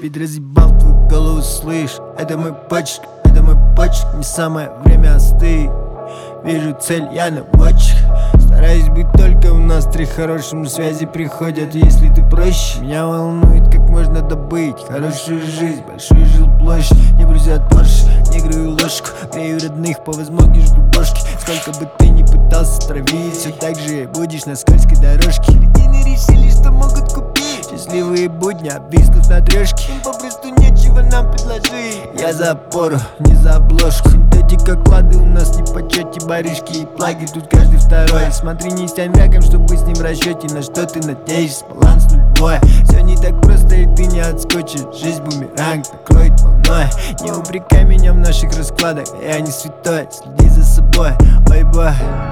Ведь разъебал твою голову, слышь. Это мой почерк, не самое время остыть. Вижу цель, я наводчик. Стараюсь быть только у нас три хорошим связи приходят. Если ты проще, меня волнует, как можно добыть хорошую жизнь, большую жилплощадь. Не брюзят Порш, не граю ложку, грею родных, по возможности жгу бошки. Сколько бы ты ни пытался травить, все так же будешь на скользкой дорожке. Легины решили, что могут купить счастливые будни, обвиснув на трешке. Им попросту нечего нам предложить. Я за опору, не за обложку. Синтетика, клады у нас не в почете. Барышки и плаги, тут каждый второй. Смотри, не стань врагом, чтобы с ним в расчете. На что ты надеешься, баланс нулевой. Все не так просто, и ты не отскочишь. Жизнь бумеранг накроет волной. Не упрекай меня в наших раскладах, я не святой, следи за собой. Ой бой,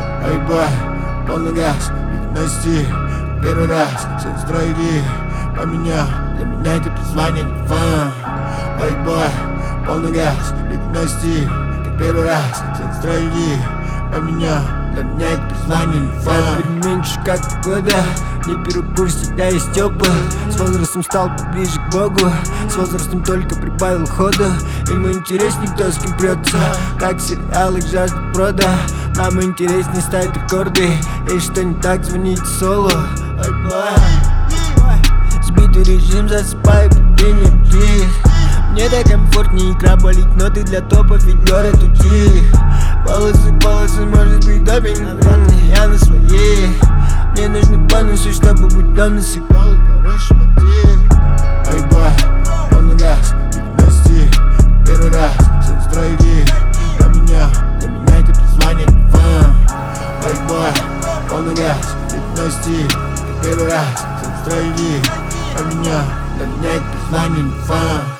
полный газ, видности. Первый раз все строили поменял. Для меня это призвание, не фан. Ой бой, полный газ, видности. Как первый раз все строили поменял. Для меня это признание, не фан. Меньше как года, не беру курс, всегда есть опыт. С возрастом стал поближе к Богу, с возрастом только прибавил хода. Ему интересней, кто с кем прется, как сериалы жаждут прода. Нам интереснее ставить рекорды, и что не так, звоните соло. Ой, бой, сбитый режим, засыпаю падение близ. Мне так комфортнее, игра болит, но ты для топа фигура тутих. Волосы, может быть, допинг, я на своей. Мне нужны бонусы, чтобы быть тонусом. Хороший мотив. Ой, бой, полный газ, видности. Первый раз все строили поменял. Для меня это призвание, не фан. Ой, бой, полный газ, видности. Первый раз все строили поменял. Для меня это признание, не фан.